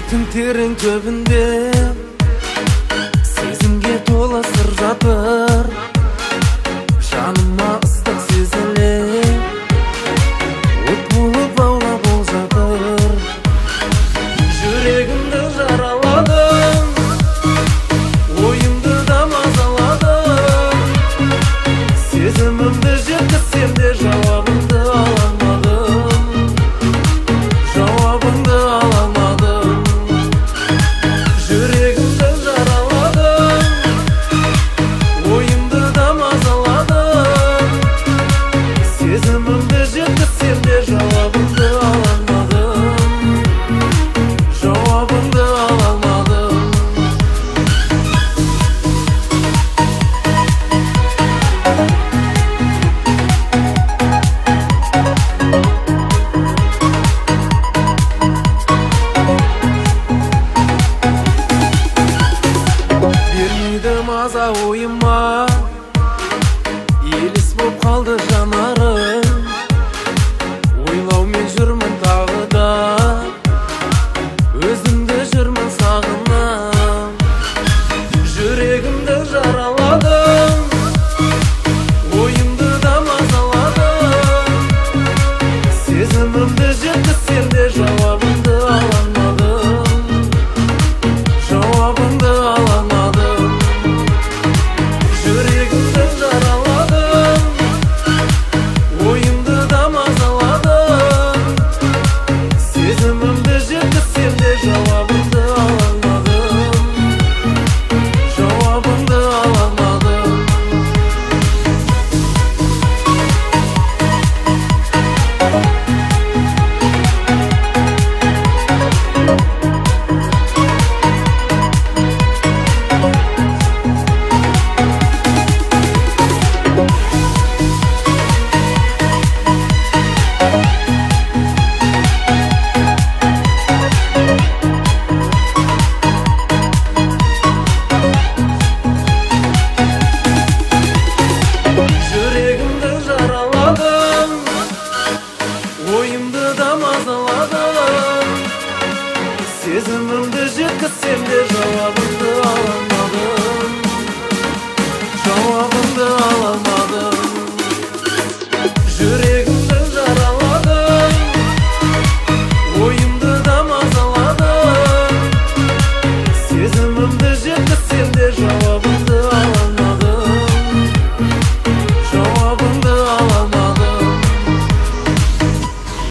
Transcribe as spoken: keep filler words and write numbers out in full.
Жүректің терең түбінде сезімге толы сыр жатыр. Жаныма ыстық сезіле от болып лаулап ол жатыр. Жүрегімді жараладың, ойымды да мазаладың. Сезімімді жеткізсем де жауабыңды ала алмадым. Жауабыңды ала алмадым. Жүрегімді жараладың, ойымды да мазаладың. Сезімімді жеткізсем де жауабыңды ала алмадым. Жауабыңды ала алмадым. Бермейді маза ойыма, елес боп қалды жанарың. Ойлаумен жүрмін тағы да, өзімді жүрмін сағынам. Жүрегімді жараладың, ойымды да мазаладың. Сезімімді жеткізсем де жауабыңды ала алмадым. Жауабыңды ала алмадым. Жүрегімді жараладың, ойымды да мазаладың. Сезімімді жеткізсем де жауабыңды ала алмадым. Жауабыңды ала алмадым. Жүрегімді жараладың, ойымды да мазаладың. Сезімімді жеткізсем де